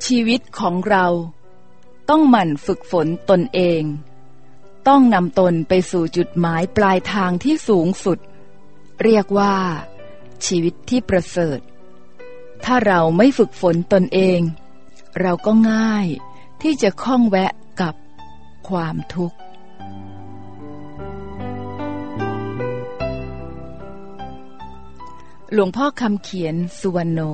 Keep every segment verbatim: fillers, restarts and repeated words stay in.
ชีวิตของเราต้องหมั่นฝึกฝนตนเองต้องนำตนไปสู่จุดหมายปลายทางที่สูงสุดเรียกว่าชีวิตที่ประเสริฐถ้าเราไม่ฝึกฝนตนเองเราก็ง่ายที่จะข้องแวะกับความทุกข์หลวงพ่อคำเขียนสุวรรณโน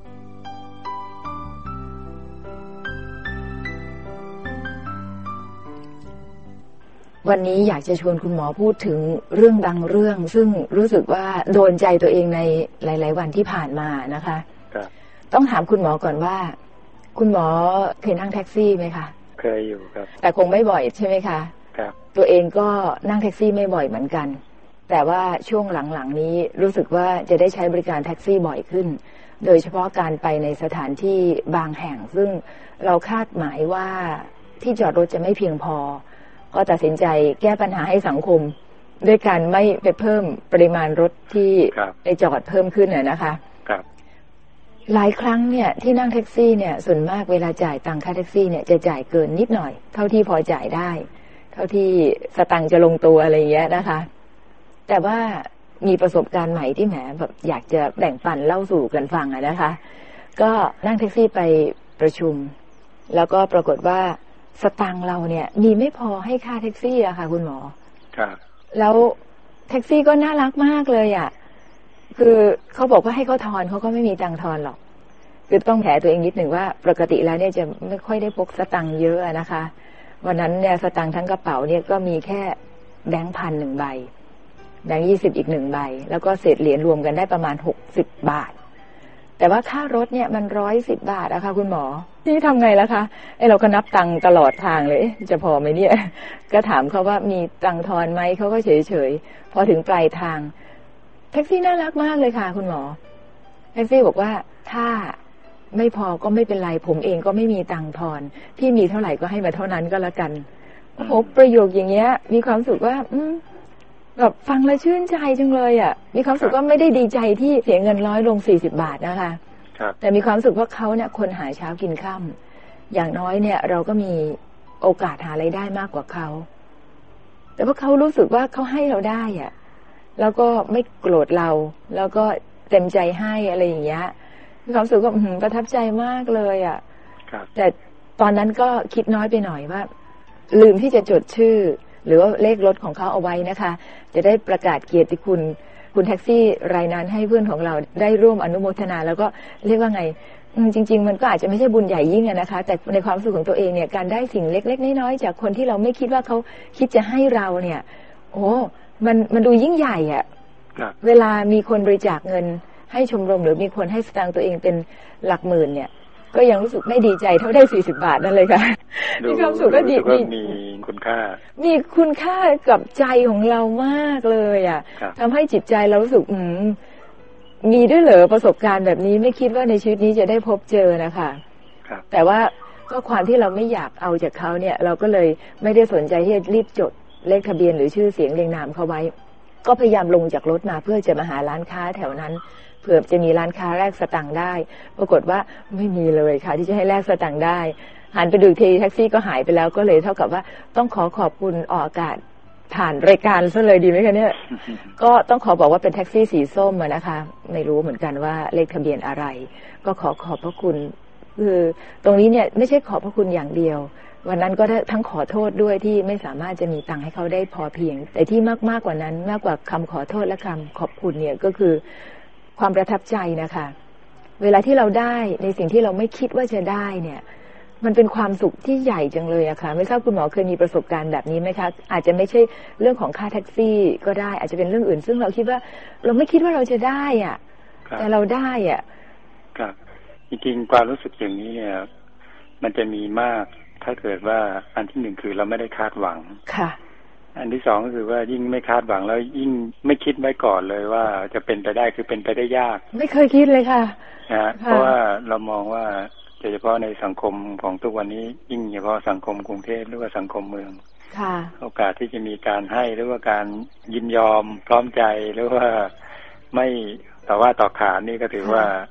วันนี้อยากจะชวนคุณหมอพูดถึงเรื่องบางเรื่องซึ่งรู้สึกว่าโดนใจตัวเองในหลายๆวันที่ผ่านมานะคะครับต้องถามคุณหมอก่อนว่าคุณหมอเคยนั่งแท็กซี่ไหมคะเคยอยู่ครับแต่คงไม่บ่อยใช่ไหมคะครับตัวเองก็นั่งแท็กซี่ไม่บ่อยเหมือนกันแต่ว่าช่วงหลังๆนี้รู้สึกว่าจะได้ใช้บริการแท็กซี่บ่อยขึ้นโดยเฉพาะการไปในสถานที่บางแห่งซึ่งเราคาดหมายว่าที่จอดรถจะไม่เพียงพอก็ตัดสินใจแก้ปัญหาให้สังคมด้วยการไม่ไปเพิ่มปริมาณรถที่ไปจอดเพิ่มขึ้นน่ะนะคะครับหลายครั้งเนี่ยที่นั่งแท็กซี่เนี่ยส่วนมากเวลาจ่ายตังค่าแท็กซี่เนี่ยจะจ่ายเกินนิดหน่อยเท่าที่พอจ่ายได้เท่าที่สตังค์จะลงตัวอะไรอย่างเงี้ยนะคะแต่ว่ามีประสบการณ์ใหม่ที่แหมแบบอยากจะแบ่งปันเล่าสู่กันฟังอะนะคะก็นั่งแท็กซี่ไปประชุมแล้วก็ปรากฏว่าสตังค์เราเนี่ยมีไม่พอให้ค่าแท็กซี่อะค่ะคุณหมอครับแล้วแท็กซี่ก็น่ารักมากเลยอะคือเขาบอกว่าให้เขาทอนเขาก็ไม่มีตังค์ทอนหรอกคือต้องแถตัวเองนิดหนึ่งว่าปกติแล้วเนี่ยจะไม่ค่อยได้พกสตังค์เยอะนะคะวันนั้นเนี่ยสตังค์ทั้งกระเป๋าเนี่ยก็มีแค่แบงค์พันหนึ่งใบแบงค์ยี่สิบอีกหนึ่งใบแล้วก็เศษเหรียญรวมกันได้ประมาณหกสิบบาทแต่ว่าค่ารถเนี่ยมันร้อยสิบบาทอะค่ะคุณหมอนี่ทำไงล่ะคะไอ้เราก็นับตังค์ตลอดทางเลยจะพอไหมเนี่ยก็ถามเขาว่ามีตังค์ทอนไหมเขาก็เฉยเฉยพอถึงปลายทางแท็กซี่น่ารักมากเลยค่ะคุณหมอแท็กซี่บอกว่าถ้าไม่พอก็ไม่เป็นไรผมเองก็ไม่มีตังค์ทอนพี่มีเท่าไหร่ก็ให้มาเท่านั้นก็แล้วกันโอ้โหประโยคอย่างเงี้ยมีความสุขว่าอืมแบบฟังแล้วชื่นใจจังเลยอ่ะมีความสุขว่าไม่ได้ดีใจที่เสียเงินร้อยลงสี่สิบบาทนะคะแต่มีความสุขว่าเขาเนี่ยคนหาเช้ากินค่ำอย่างน้อยเนี่ยเราก็มีโอกาสหารายได้มากกว่าเขาแต่ว่าเขารู้สึกว่าเขาให้เราได้อ่ะแล้วก็ไม่โกรธเราแล้วก็เต็มใจให้อะไรอย่างเงี้ยมีความสุขว่าประทับใจมากเลยอ่ะแต่ตอนนั้นก็คิดน้อยไปหน่อยว่าลืมที่จะจดชื่อหรือว่าเลขรถของเขาเอาไว้นะคะจะได้ประกาศเกียรติคุณคุณแท็กซี่รายนั้นให้เพื่อนของเราได้ร่วมอนุโมทนาแล้วก็เรียกว่าไงจริงๆมันก็อาจจะไม่ใช่บุญใหญ่ยิ่งนะคะแต่ในความรู้สึกของตัวเองเนี่ยการได้สิ่งเล็กๆน้อยๆจากคนที่เราไม่คิดว่าเขาคิดจะให้เราเนี่ยโอ้มันมันดูยิ่งใหญ่อ่ะเวลามีคนบริจาคเงินให้ชมรมหรือมีคนให้สตางค์ตัวเองเป็นหลักหมื่นเนี่ยก็ยังรู้สึกไม่ดีใจเท่าได้สี่สิบบาทนั่นเลยค่ะมีความสุขก็ดีมีคุณค่ามีคุณค่ากับใจของเรามากเลยอ่ะทำให้จิตใจเรารู้สึกอืมมีด้วยเหรอประสบการณ์แบบนี้ไม่คิดว่าในชีวิตนี้จะได้พบเจอนะคะแต่ว่าก็ความที่เราไม่อยากเอาจากเขาเนี่ยเราก็เลยไม่ได้สนใจที่จะรีบจดเลขทะเบียนหรือชื่อเสียงเรียงนามเขาไว้ก็พยายามลงจากรถมาเพื่อจะมาหาร้านค้าแถวนั้นเผื่อจะมีร้านค้าแลกสตังค์ได้ปรากฏว่าไม่มีเลยค่ะที่จะให้แลกสตังค์ได้หันไปดูทีแท็กซี่ก็หายไปแล้วก็เลยเท่ากับว่าต้องขอขอบคุณออกอากาศผ่านรายการซะเลยดีไหมคะเนี่ย ก็ต้องขอบอกว่าเป็นแท็กซี่สีส้มนะคะไม่รู้เหมือนกันว่าเลขทะเบียนอะไรก็ขอขอบพระคุณคือตรงนี้เนี่ยไม่ใช่ขอบพระคุณอย่างเดียววันนั้นก็ทั้งขอโทษด้วยที่ไม่สามารถจะมีตังค์ให้เขาได้พอเพียงแต่ที่มากมากกว่านั้นมากกว่าคำขอโทษและคำขอบคุณเนี่ยก็คือความประทับใจนะคะเวลาที่เราได้ในสิ่งที่เราไม่คิดว่าจะได้เนี่ยมันเป็นความสุขที่ใหญ่จังเลยอะค่ะไม่ทราบคุณหมอเคยมีประสบการณ์แบบนี้ไหมคะอาจจะไม่ใช่เรื่องของค่าแท็กซี่ก็ได้อาจจะเป็นเรื่องอื่นซึ่งเราคิดว่าเราไม่คิดว่าเราจะได้อะแต่เราได้อะครับจริงๆความรู้สึกอย่างนี้เนี่ยมันจะมีมากถ้าเกิดว่าอันที่หนึ่งคือเราไม่ได้คาดหวังค่ะอันที่สองก็คือว่ายิ่งไม่คาดหวังแล้วยิ่งไม่คิดไว้ก่อนเลยว่าจะเป็นไปได้คือเป็นไปได้ยากไม่เคยคิดเลยค่ะนะเพราะว่าเรามองว่าโดยเฉพาะในสังคมของทุกวันนี้ยิ่งเฉพาะสังคมกรุงเทพหรือว่าสังคมเมืองโอกาสที่จะมีการให้หรือว่าการยินยอมพร้อมใจหรือว่าไม่ต่อว่าต่อขานนี่ก็ถือว่า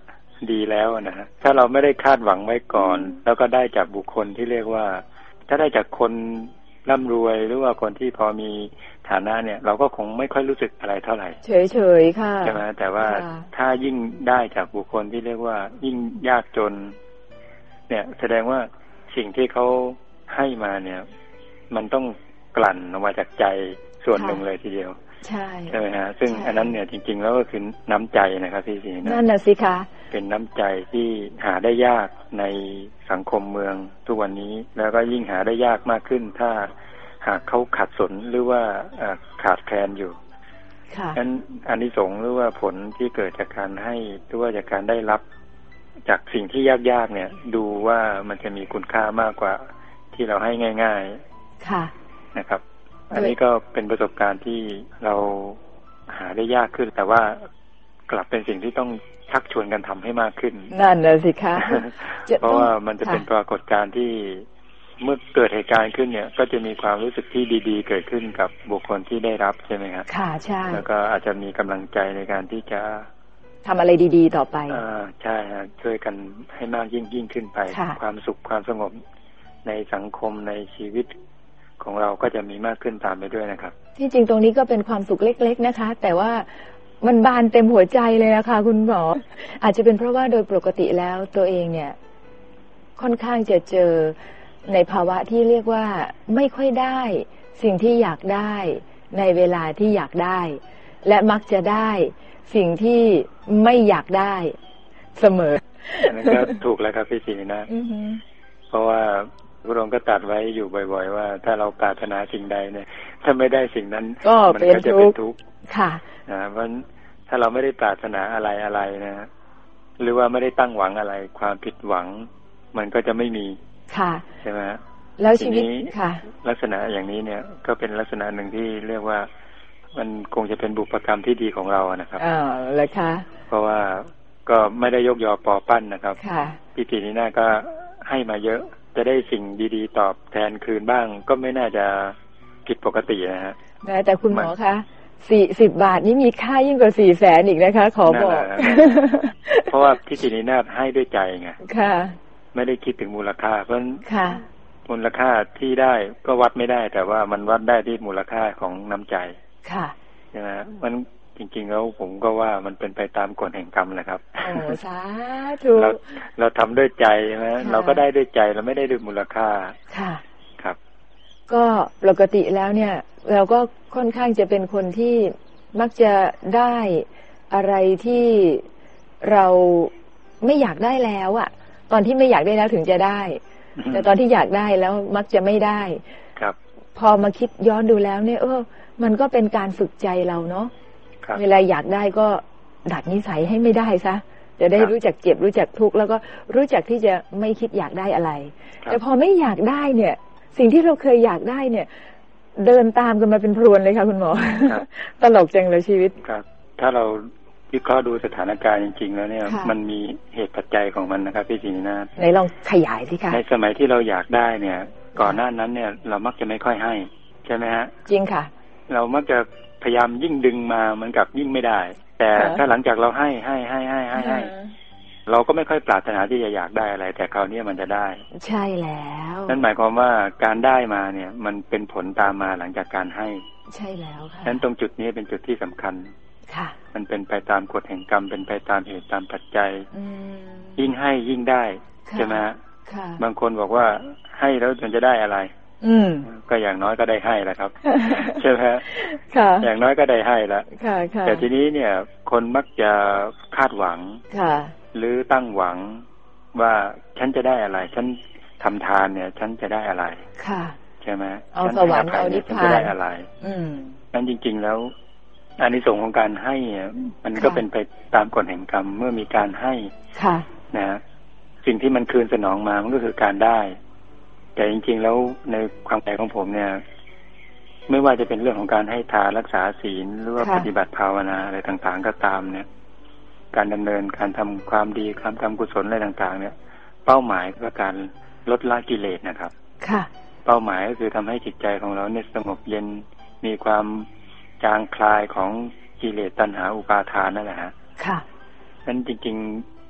ดีแล้วนะฮะถ้าเราไม่ได้คาดหวังไว้ก่อนแล้วก็ได้จากบุคคลที่เรียกว่าถ้าได้จากคนร่ำรวยหรือว่าคนที่พอมีฐานะเนี่ยเราก็คงไม่ค่อยรู้สึกอะไรเท่าไหร่เฉยๆค่ะใช่ไหมแต่ว่าถ้ายิ่งได้จากบุคคลที่เรียกว่ายิ่งยากจนเนี่ยแสดงว่าสิ่งที่เขาให้มาเนี่ยมันต้องกลั่นออกมาจากใจส่วนหนึ่งเลยทีเดียวใช่ใช่ไหมฮะซึ่งอันนั้นเนี่ยจริงๆแล้วก็คือน้ำใจนะครับพี่ศรีนะนั่นน่ะสิคะเป็นน้ำใจที่หาได้ยากในสังคมเมืองทุกวันนี้แล้วก็ยิ่งหาได้ยากมากขึ้นถ้าหากเขาขัดสนหรือว่าขาดแคลนอยู่นั้นอานิสงส์หรือว่าผลที่เกิดจากการให้หรือว่าจากการได้รับจากสิ่งที่ยากๆเนี่ยดูว่ามันจะมีคุณค่ามากกว่าที่เราให้ง่ายๆค่ะนะครับอันนี้ก็เป็นประสบการณ์ที่เราหาได้ยากขึ้นแต่ว่ากลับเป็นสิ่งที่ต้องชักชวนกันทำให้มากขึ้นนั่นน่ะสิคะเพราะว่ามันจะเป็นปรากฏการณ์ที่เมื่อเกิดเหตุการณ์ขึ้นเนี่ยก็จะมีความรู้สึกที่ดีๆเกิดขึ้นกับบุคคลที่ได้รับใช่ไหมครับค่ะใช่แล้วก็อาจจะมีกำลังใจในการที่จะทำอะไรดีๆต่อไปอ่าใช่ฮะช่วยกันให้มากยิ่งยิ่งขึ้นไปความสุขความสงบในสังคมในชีวิตของเราก็จะมีมากขึ้นตามไปด้วยนะครับที่จริงตรงนี้ก็เป็นความสุขเล็กๆนะคะแต่ว่ามันบานเต็มหัวใจเลยนะคะคุณหมออาจจะเป็นเพราะว่าโดยปกติแล้วตัวเองเนี่ยค่อนข้างจะเจอในภาวะที่เรียกว่าไม่ค่อยได้สิ่งที่อยากได้ในเวลาที่อยากได้และมักจะได้สิ่งที่ไม่อยากได้เสมออันนั้นก็ถูกแล้วครับพี่ศรีนะเพราะว่าพระองค์ก็ตรัสไว้อยู่บ่อยๆว่าถ้าเราปรารถนาสิ่งใดเนี่ยถ้าไม่ได้สิ่งนั้นมันก็จะเป็นทุกข์ค่ะนะเพราะถ้าเราไม่ได้ปรารถนาอะไรอะไรนะหรือว่าไม่ได้ตั้งหวังอะไรความผิดหวังมันก็จะไม่มีค่ะใช่ไหมแล้วชีวิตค่ะลักษณะอย่างนี้เนี่ยก็เป็นลักษณะหนึ่งที่เรียกว่ามันคงจะเป็นบุพกรรมที่ดีของเรานะครับอ๋อเลยค่ะเพราะว่าก็ไม่ได้ยกยอปอปั้นนะครับค่ะพิธีนี้น่าก็ให้มาเยอะจะได้สิ่งดีๆตอบแทนคืนบ้างก็ไม่น่าจะผิดปกตินะฮะแต่คุณหมอคะสี่สิบบาทนี่มีค่ายิ่งกว่าสี่แสนอีกนะคะขอบอกเพราะว่าพิธีนี้น่าให้ด้วยใจไงค่ะไม่ได้คิดถึงมูลค่าเพราะมูลค่าที่ได้ก็วัดไม่ได้แต่ว่ามันวัดได้ที่มูลค่าของน้ำใจค่ะใช่ไหมมันจริงๆแล้วผมก็ว่ามันเป็นไปตามกฎแห่งกรรมแหละครับโอ้สาธุเราเราทำด้วยใจใช่ไหมเราก็ได้ด้วยใจเราไม่ได้ด้วยมูลค่าค่ะครับก็ปกติแล้วเนี่ยเราก็ค่อนข้างจะเป็นคนที่มักจะได้อะไรที่เราไม่อยากได้แล้วอ่ะตอนที่ไม่อยากได้แล้วถึงจะได้แต่ตอนที่อยากได้แล้วมักจะไม่ได้ครับพอมาคิดย้อนดูแล้วเนี่ยเออมันก็เป็นการฝึกใจเราเนาะเวลาอยากได้ก็ดัดนิสัยให้ไม่ได้ซะจะได้รู้จักเจ็บรู้จักทุกข์แล้วก็รู้จักที่จะไม่คิดอยากได้อะไรแต่พอไม่อยากได้เนี่ยสิ่งที่เราเคยอยากได้เนี่ยเดินตามกันมาเป็นพรวนเลยค่ะคุณหมอตลกจังเลยชีวิตครับถ้าเราวิเคราะห์ดูสถานการณ์จริงๆแล้วเนี่ยมันมีเหตุปัจจัยของมันนะครับพี่ศรีนาถไหนลองขยายสิคะในสมัยที่เราอยากได้เนี่ยก่อนหน้านั้นเนี่ยเรามักจะไม่ค่อยให้ใช่ไหมฮะจริงค่ะเรามักจะพยายามยิ่งดึงมาเหมือนกับยิ่งไม่ได้แต่ถ้าหลังจากเราให้ให้ให้ให้ให้ให้เราก็ไม่ค่อยปรารถนาที่จะอยากได้อะไรแต่คราวนี้มันจะได้ใช่แล้วนั่นหมายความว่าการได้มาเนี่ยมันเป็นผลตามมาหลังจากการให้ใช่แล้วค่ะนั้นตรงจุดนี้เป็นจุดที่สำคัญค่ะมันเป็นไปตามกฎแห่งกรรมเป็นไปตามเหตุตามปัจจัยยิ่งให้ยิ่งได้ใช่ไหมบางคนบอกว่าให้แล้วมันจะได้อะไรอืมก็อย่างน้อยก็ได้ให้แล้วครับใช่ไหมค่ะอย่างน้อยก็ได้ให้แล้วค่ะค่ะแต่ทีนี้เนี่ยคนมักจะคาดหวังค่ะหรือตั้งหวังว่าฉันจะได้อะไรฉันทำทานเนี่ยฉันจะได้อะไรค่ะใช่ไหมเอาสวรรค์เอานิพพานจะได้อะไรอืมนั้นจริงๆแล้วอานิสงส์ของการให้มันก็เป็นไปตามกฎแห่งกรรมเมื่อมีการให้ค่ะนะสิ่งที่มันคืนสนองมามันก็คือการได้แต่จริงๆแล้วในความหมายของผมเนี่ยไม่ว่าจะเป็นเรื่องของการให้ทานรักษาศีลหรือว่าปฏิบัติภาวนาอะไรต่างๆก็ตามเนี่ยการดำเนินการทำความดีการทำกุศลอะไรต่างๆเนี่ยเป้าหมายก็การลดละกิเลสนะครับค่ะเป้าหมายก็คือทำให้จิตใจของเราเนี่ยสงบเย็นมีความจางคลายของกิเลสตัณหาอุปาทานนั่นแหละฮะค่ะนั้นจริง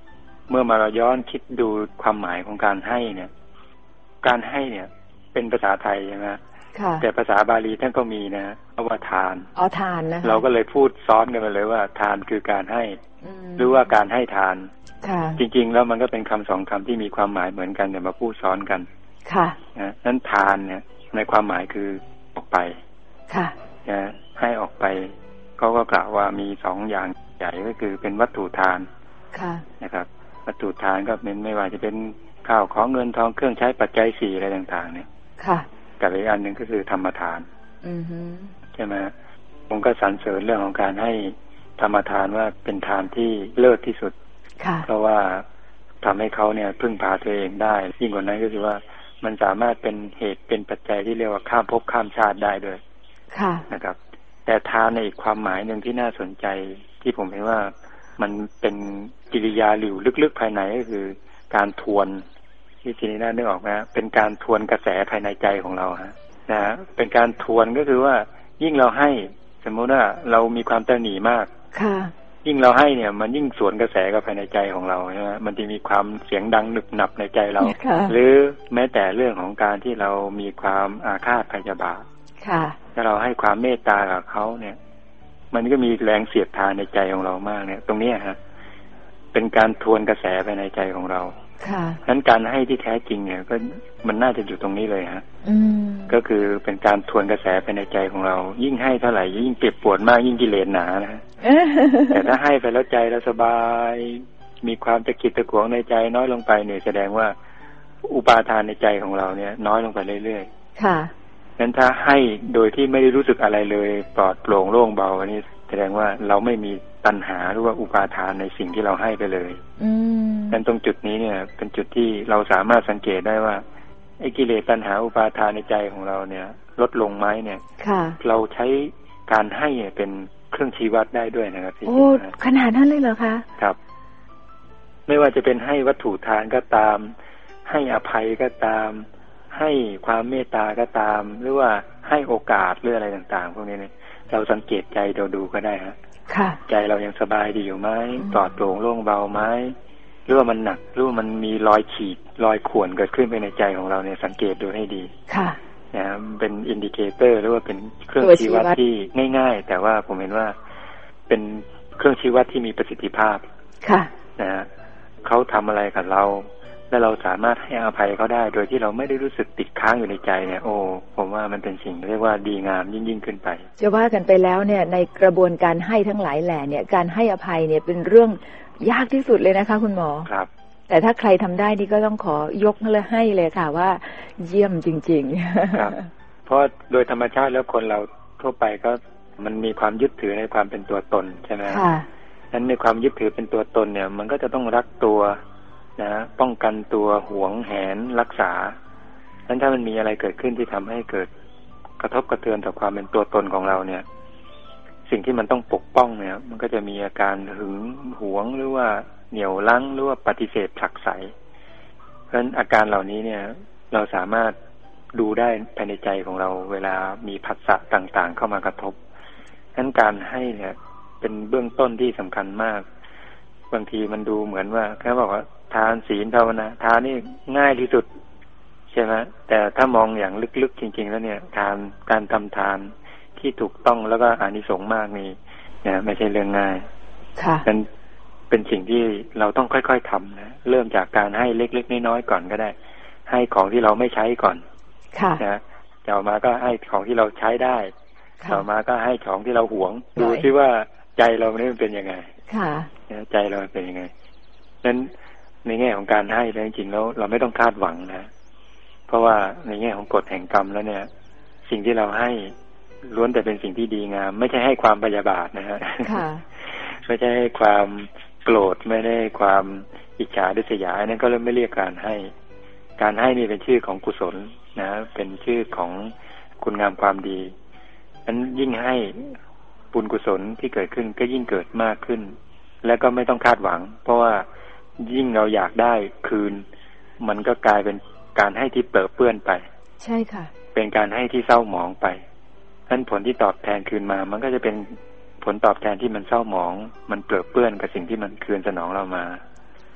เมื่อมาเราย้อนคิดดูความหมายของการให้เนี่ยการให้เนี่ยเป็นภาษาไทยใช่ไหมแต่ภาษาบาลีท่านก็มีนะว่าทานอ๋อทานนะเราก็เลยพูดซ้อนกันไปเลยว่าทานคือการให้หรือว่าการให้ทานจริงๆแล้วมันก็เป็นคำสองคำที่มีความหมายเหมือนกันแต่มาพูดซ้อนกันค่ะนะนั้นทานเนี่ยในความหมายคือออกไปค่ะนะให้ออกไปเขาก็กล่าวว่ามีสองอย่างใหญ่ก็คือเป็นวัตถุทานค่ะนะครับวัตถุทานก็เป็นไม่ว่าจะเป็นข้าวของเงินทองเครื่องใช้ปัจจัยสี่อะไรต่างๆเนี่ยค่ะกับอีกอันหนึ่งก็คือธรรมทานอือฮึใช่ไหมผมก็สรรเสริญเรื่องของการให้ธรรมทานว่าเป็นทานที่เลิศที่สุดเพราะว่าทำให้เขาเนี่ยพึ่งพาตัวเองได้ยิ่งกว่านั้นก็คือว่ามันสามารถเป็นเหตุเป็นปัจจัยที่เรียกว่าข้ามภพข้ามชาติได้ด้วยนะครับแต่ทานในอีกความหมายหนึ่งที่น่าสนใจที่ผมเห็นว่ามันเป็นกิริยาหลิวลึกๆภายในก็คือการทวนที่ทีนี้น่านึกออกไหมเป็นการทวนกระแสภายในใจของเราฮะนะฮะเป็นการทวนก็คือว่ายิ่งเราให้สมมติว่าเรามีความตระหนี่มากค่ะยิ่งเราให้เนี่ยมันยิ่งสวนกระแสกับภายในใจของเราใช่ไหมมันจะมีความเสียงดังหนึบหนับในใจเราหรือแม้แต่เรื่องของการที่เรามีความอาฆาตพยาบาทถ้าเราให้ความเมตตากับเขาเนี่ยมันก็มีแรงเสียดทานในใจของเรามากเนี่ยตรงนี้ฮะเป็นการทวนกระแสภายในใจของเราค่ะนั้นการให้ที่แท้จริงเนี่ยก็มันน่าจะอยู่ตรงนี้เลยฮะก็คือเป็นการทวนกระแสภายในใจของเรายิ่งให้เท่าไหร่ยิ่งเจ็บปวดมากยิ่งกิเลสหนานะแต่ถ้าให้ไปแล้วใจเราสบายมีความตะกิดตะขวงในใจน้อยลงไปเนี่ยแสดงว่าอุปาทานในใจของเราเนี่ยน้อยลงไปเรื่อยๆค่ะงั้นถ้าให้โดยที่ไม่ได้รู้สึกอะไรเลยปลอดโปร่งโล่งเบาอันนี้แสดงว่าเราไม่มีตัณหาหรือว่าอุปาทานในสิ่งที่เราให้ไปเลยงั้นตรงจุดนี้เนี่ยเป็นจุดที่เราสามารถสังเกตได้ว่าไอ้กิเลสตัณหาอุปาทานในใจของเราเนี่ยลดลงไหมเนี่ยเราใช้การให้เป็นเครื่องชี้วัดได้ด้วยนะครับพี่โอ้ขนาดนั้นเลยเหรอคะครับไม่ว่าจะเป็นให้วัตถุทานก็ตามให้อภัยก็ตามให้ความเมตตาก็ตามหรือว่าให้โอกาสหรืออะไรต่างๆพวกนี้เนี่ยเราสังเกตใจเราดูก็ได้ฮะใจเรายังสบายดีอยู่ไหมปลอดโปร่งโล่งเบาไหมหรือว่ามันหนักหรือว่ามันมีรอยขีดรอยข่วนเกิดขึ้นไปในใจของเราเนี่ยสังเกตดูให้ดีค่ะนะเป็นอินดิเคเตอร์หรือว่าเป็นเครื่องชี้วัดที่ง่ายๆแต่ว่าผมเห็นว่าเป็นเครื่องชี้วัดที่มีประสิทธิภาพค่ะนะฮะเขาทำอะไรกับเราและเราสามารถให้อภัยเขาได้โดยที่เราไม่ได้รู้สึกติดค้างอยู่ในใจเนี่ยโอ้ผมว่ามันเป็นสิ่งเรียกว่าดีงามยิ่งยิ่งขึ้นไปจะว่ากันไปแล้วเนี่ยในกระบวนการให้ทั้งหลายแหล่เนี่ยการให้อภัยเนี่ยเป็นเรื่องยากที่สุดเลยนะคะคุณหมอครับแต่ถ้าใครทำได้นี่ก็ต้องขอยกเลยให้เลยค่ะว่าเยี่ยมจริงๆครับเพราะโดยธรรมชาติแล้วคนเราทั่วไปก็มันมีความยึดถือในความเป็นตัวตนใช่ไหมค่ะนั้นในความยึดถือเป็นตัวตนเนี่ยมันก็จะต้องรักตัวนะป้องกันตัวหวงแหนรักษาฉะนั้นถ้ามันมีอะไรเกิดขึ้นที่ทำให้เกิดกระทบกระเทือนต่อความเป็นตัวตนของเราเนี่ยสิ่งที่มันต้องปกป้องเนี่ยมันก็จะมีอาการหึงหวงหรือว่าเหนี่ยวรั้งหรือว่าปฏิเสธผลักไสเพราะฉะนั้นอาการเหล่านี้เนี่ยเราสามารถดูได้ภายในใจของเราเวลามีผัสสะต่างๆเข้ามากระทบฉะนั้นการให้เนี่ยเป็นเบื้องต้นที่สำคัญมากบางทีมันดูเหมือนว่าแค่บอกว่าทานศีลภาวนาทานนี่ง่ายที่สุดใช่ไหมแต่ถ้ามองอย่างลึกๆจริงๆแล้วเนี่ยทานการทำทานที่ถูกต้องแล้วก็อานิสงส์มากนี่เนี่ยไม่ใช่เรื่องง่ายค่ะเป็นเป็นสิ่งที่เราต้องค่อยๆทำนะเริ่มจากการให้เล็กๆน้อยๆก่อนก็ได้ให้ของที่เราไม่ใช้ก่อนค่ะนะต่อมาก็ให้ของที่เราใช้ได้ต่อมาก็ให้ของที่เราหวงดูซิว่าใจเราเนี่ยมันเป็นยังไงค่ะใจเราเป็นยังไงนั้นในแง่ของการให้จริงๆแล้วเราไม่ต้องคาดหวังนะเพราะว่าในแง่ของกฎแห่งกรรมแล้วเนี่ยสิ่งที่เราให้ล้วนแต่เป็นสิ่งที่ดีงามไม่ใช่ให้ความพยาบาทนะฮะไม่ใช่ให้ความโกรธไม่ได้ความอิจฉาริษยานั้นก็เริ่มไม่เรียกการให้การให้นี่เป็นชื่อของกุศลนะเป็นชื่อของคุณงามความดีนั้นยิ่งให้บุญกุศลที่เกิดขึ้นก็ยิ่งเกิดมากขึ้นและก็ไม่ต้องคาดหวังเพราะว่ายิ่งเราอยากได้คืนมันก็กลายเป็นการให้ที่เปรอะเปื้อนไปใช่ค่ะเป็นการให้ที่เศร้าหมองไปนั้นผลที่ตอบแทนคืนมามันก็จะเป็นผลตอบแทนที่มันเศร้าหมองมันเปรอะเปื้อนกับสิ่งที่มันคืนสนองเรามาค่ะ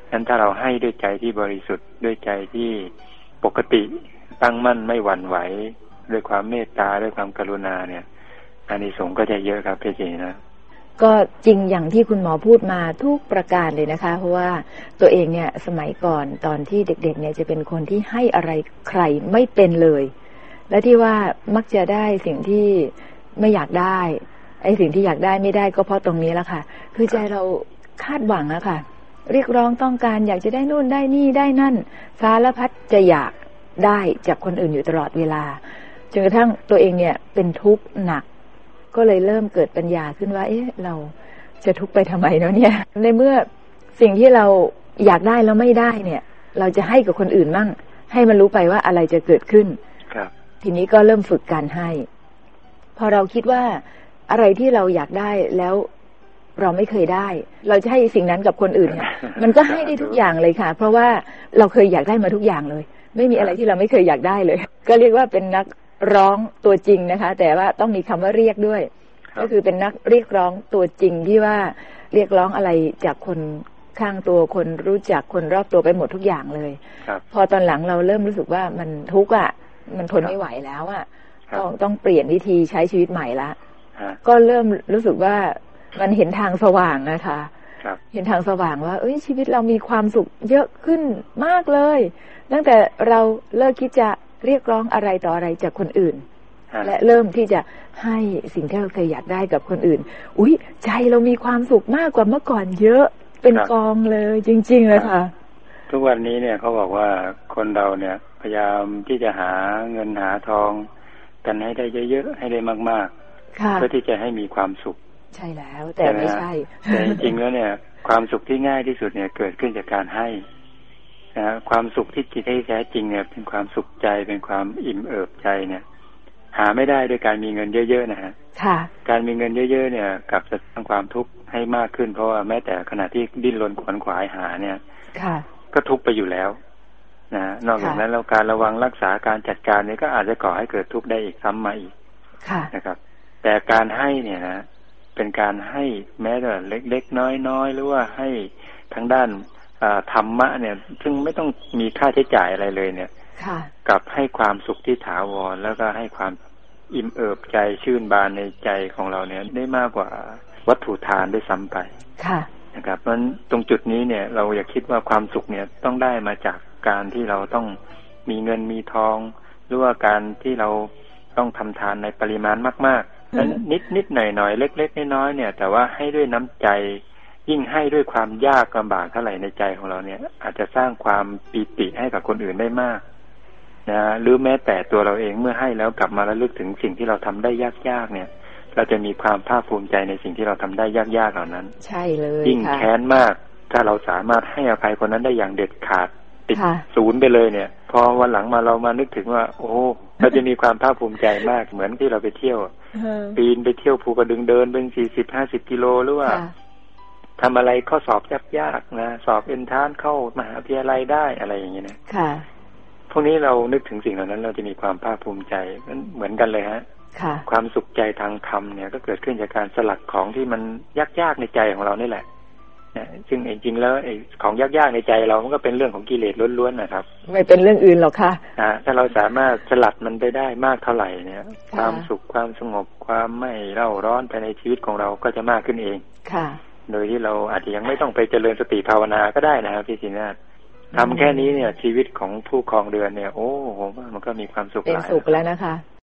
นั้นถ้าเราให้ด้วยใจที่บริสุทธิ์ด้วยใจที่ปกติตั้งมั่นไม่หวั่นไหวด้วยความเมตตาด้วยความกรุณาเนี่ยอานิสงส์ก็จะเยอะครับพี่จีนะก็จริงอย่างที่คุณหมอพูดมาทุกประการเลยนะคะเพราะว่าตัวเองเนี่ยสมัยก่อนตอนที่เด็กๆเนี่ยจะเป็นคนที่ให้อะไรใครไม่เป็นเลยและที่ว่ามักจะได้สิ่งที่ไม่อยากได้ไอ้สิ่งที่อยากได้ไม่ได้ก็เพราะตรงนี้แหละค่ะคือใจเราคาดหวังอะค่ะเรียกร้องต้องการอยากจะได้นู่นได้นี่ได้นั่นสารพัดจะอยากได้จากคนอื่นอยู่ตลอดเวลาจนกระทั่งตัวเองเนี่ยเป็นทุกข์หนักก็เลยเริ่มเกิดปัญญาขึ้นว่าเอ๊ะเราจะทุกข์ไปทำไมเนาะเนี่ยในเมื่อสิ่งที่เราอยากได้แล้วไม่ได้เนี่ยเราจะให้กับคนอื่นมั่งให้มันรู้ไปว่าอะไรจะเกิดขึ้นครับทีนี้ก็เริ่มฝึกการให้พอเราคิดว่าอะไรที่เราอยากได้แล้วเราไม่เคยได้เราจะให้สิ่งนั้นกับคนอื่นเนี่ยมันก็ให้ได้ทุกอย่างเลยค่ะเพราะว่าเราเคยอยากได้มาทุกอย่างเลยไม่มีอะไรที่เราไม่เคยอยากได้เลยก็เรียกว่าเป็นนักร้องตัวจริงนะคะแต่ว่าต้องมีคำว่าเรียกด้วยก็คือเป็นนักเรียกร้องตัวจริงที่ว่าเรียกร้องอะไรจากคนข้างตัวคนรู้จักคนรอบตัวไปหมดทุกอย่างเลยพอตอนหลังเราเริ่มรู้สึกว่ามันทุกข์อ่ะมันทนไม่ไหวแล้วอ่ะต้องต้องเปลี่ยนวิธีใช้ชีวิตใหม่ละก็เริ่มรู้สึกว่ามันเห็นทางสว่างนะคะเห็นทางสว่างว่าเอ้ยชีวิตเรามีความสุขเยอะขึ้นมากเลยตั้งแต่เราเลิกคิดจะเรียกร้องอะไรต่ออะไรจากคนอื่นและเริ่มที่จะให้สิ่งที่เราเคยอยากได้กับคนอื่นอุ๊ยใจเรามีความสุขมากกว่าเมื่อก่อนเยอะเป็นกองเลยจริงๆเลยค่ะทุกวันนี้เนี่ยเขาบอกว่าคนเราเนี่ยพยายามที่จะหาเงินหาทองกันให้ได้เยอะๆให้ได้มากๆเพื่อที่จะให้มีความสุขใช่แล้วแต่ไม่ใช่แต่จริงๆแล้วเนี่ยความสุขที่ง่ายที่สุดเนี่ยเกิดขึ้นจากการให้นะความสุขที่จิตให้แท้จริงเนี่ยเป็นความสุขใจเป็นความอิ่มเอิบใจเนี่ยหาไม่ได้ด้วยการมีเงินเยอะๆนะฮะการมีเงินเยอะๆเนี่ยกลับจะสร้างความทุกข์ให้มากขึ้นเพราะว่าแม้แต่ขณะที่ดิ้นรนขวนขวายหาเนี่ยก็ทุกข์ไปอยู่แล้วนะนอกจากนั้นแล้วการระวังรักษาการจัดการเนี่ยก็อาจจะก่อให้เกิดทุกข์ได้อีกซ้ำมาอีกนะครับแต่การให้เนี่ยนะเป็นการให้แม้แต่เล็กๆน้อยๆหรือว่าให้ทางด้านธรรมะเนี่ยซึ่งไม่ต้องมีค่าใช้จ่ายอะไรเลยเนี่ยกับให้ความสุขที่ถาวรแล้วก็ให้ความอิ่มเอิบใจชื่นบานในใจของเราเนี่ยได้มากกว่าวัตถุทานด้วยซ้ำไปนะครับเพราะฉะนั้นตรงจุดนี้เนี่ยเราอย่าคิดว่าความสุขเนี่ยต้องได้มาจากการที่เราต้องมีเงินมีทองหรือว่าการที่เราต้องทำทานในปริมาณมากๆนั้นนิดนิดหน่อยหน่อยเล็กๆน้อยๆเนี่ยแต่ว่าให้ด้วยน้ำใจยิ่งให้ด้วยความยากลำบากเท่าไหร่ในใจของเราเนี่ยอาจจะสร้างความปีติให้กับคนอื่นได้มากนะหรือแม้แต่ตัวเราเองเมื่อให้แล้วกลับมาระลึกถึงสิ่งที่เราทำได้ยากๆเนี่ยเราจะมีความภาคภูมิใจในสิ่งที่เราทำได้ยากๆเหล่านั้นใช่เลยยิ่งแค้นมากถ้าเราสามารถให้อภัยคนนั้นได้อย่างเด็ดขาดติดศูนย์ไปเลยเนี่ยพอวันหลังมาเรามานึกถึงว่าโอ้เราจะมีความภาคภูมิใจมากเหมือนที่เราไปเที่ยวปีนไปเที่ยวภูกระดึงเดินเป็นสี่สิบห้าสิบกิโลหรือว่าทำอะไรข้อสอบยากๆนะสอบเอนทรานซ์เข้ามหาวิทยาลัยได้อะไรอย่างเงี้ยนะพวกนี้เรานึกถึงสิ่งเหล่านั้นเราจะมีความภาคภูมิใจนั้นเหมือนกันเลยฮะความสุขใจทางธรรมเนี่ยก็เกิดขึ้นจากการสลัดของที่มันยากๆในใจของเรานี่แหละนะซึ่งจริงๆแล้วไอ้ของยากๆในใจเรามันก็เป็นเรื่องของกิเลสล้วนๆนะครับไม่เป็นเรื่องอื่นหรอกค่ะนะถ้าเราสามารถสลัดมันไปได้มากเท่าไหร่เนี่ยความสุขความสงบความไม่เร่าร้อนภายในชีวิตของเราก็จะมากขึ้นเองค่ะโดยที่เราอาจจะยังไม่ต้องไปเจริญสติภาวนาก็ได้นะครับพี่ศินาถทำแค่นี้เนี่ยชีวิตของผู้ครองเรือนเนี่ยโอ้โหมันก็มีความสุขหลายเป็นสุขแล้วนะคะ